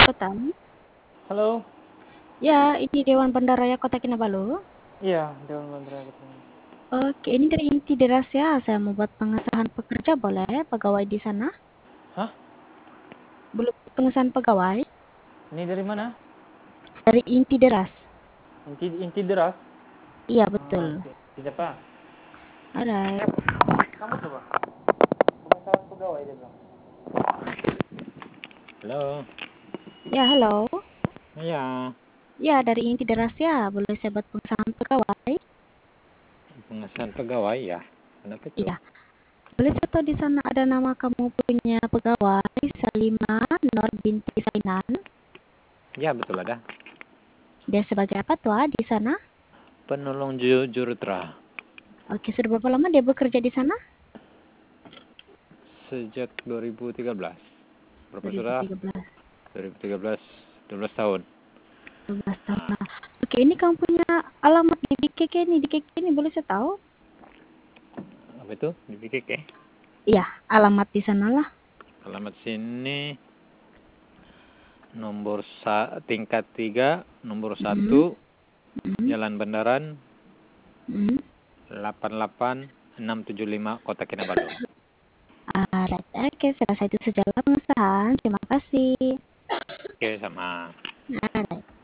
Kota. Halo? Ya, ini Dewan Bandaraya Kota Kinabalu. Iya, Dewan Bandaraya Ketemu. Oke, ini dari Inti Deras ya. Saya mau buat pengesahan pekerja, boleh? Pegawai di sana. Hah? Belum pengesahan pegawai. Ini dari mana? Dari Inti Deras. Inti deras? Iya, Oh, betul. oke. Siapa? Alright. Kamu coba. Pengesahan pegawai dia bilang. Halo. Ya, halo. Iya. Ya, dari Inti Deras ya. Boleh saya buat pengesahan pegawai? Pengesahan pegawai ya. Kenapa itu? Iya. Boleh saya tahu di sana ada nama kamu punya pegawai, Salima Nur binti Sainan. Ya, betul ada. Dia sebagai apa tuh di sana? Penolong jurutra. Oke, sudah berapa lama dia bekerja di sana? Sejak 2013. Berapa sudah? 2013. 2013. 12 tahun. 12 tahun. Nah, oke, ini kamu punya alamat di KK ini boleh saya tahu? Apa itu? Di PKK. Iya, alamat di sanalah. Alamat sini tingkat 3, nomor Hmm, 1, hmm, Jalan Bandaran, hmm. 88675 Kota Kinabalu. Alright, oke, saya rasa itu saja pengesahan. Terima kasih. Oke, sama. Alright.